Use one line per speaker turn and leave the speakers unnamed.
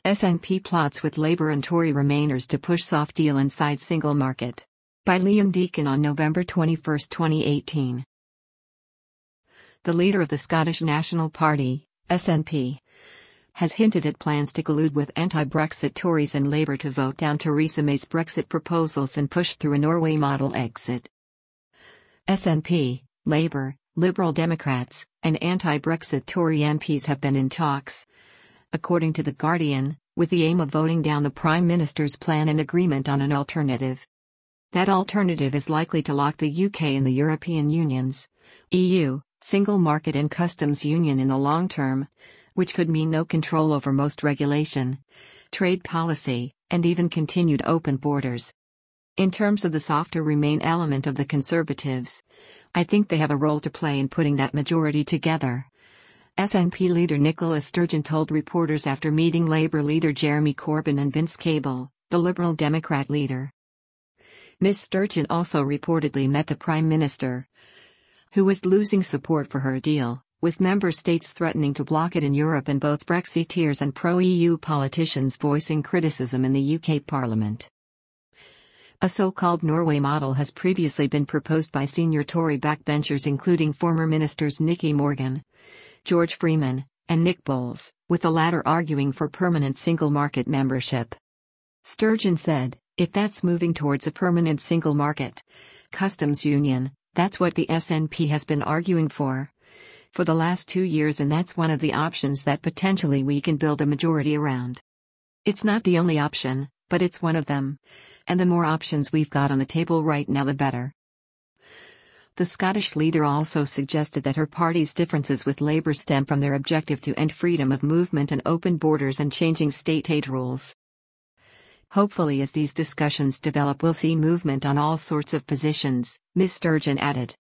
SNP plots with Labour and Tory Remainers to push soft deal inside single market. By Liam Deacon on November 21, 2018. The leader of the Scottish National Party, SNP, has hinted at plans to collude with anti-Brexit Tories and Labour to vote down Theresa May's Brexit proposals and push through a Norway model exit. SNP, Labour, Liberal Democrats, and anti-Brexit Tory MPs have been in talks, according to The Guardian, with the aim of voting down the Prime Minister's plan and agreement on an alternative. That alternative is likely to lock the UK in the European Union's EU, Single Market and Customs Union in the long term, which could mean no control over most regulation, trade policy, and even continued open borders. In terms of the softer Remain element of the Conservatives, I think they have a role to play in putting that majority together. SNP leader Nicola Sturgeon told reporters after meeting Labour leader Jeremy Corbyn and Vince Cable, the Liberal Democrat leader. Ms. Sturgeon also reportedly met the Prime Minister, who was losing support for her deal, with member states threatening to block it in Europe and both Brexiteers and pro-EU politicians voicing criticism in the UK Parliament. A so-called Norway model has previously been proposed by senior Tory backbenchers including former ministers Nicky Morgan, George Freeman, and Nick Boles, with the latter arguing for permanent single market membership. Sturgeon said, "If that's moving towards a permanent single market customs union, that's what the SNP has been arguing for the last 2 years, and that's one of the options that potentially we can build a majority around. It's not the only option, but it's one of them. And the more options we've got on the table right now, the better." The Scottish leader also suggested that her party's differences with Labour stem from their objective to end freedom of movement and open borders and changing state aid rules. "Hopefully as these discussions develop we'll see movement on all sorts of positions," Ms. Sturgeon added.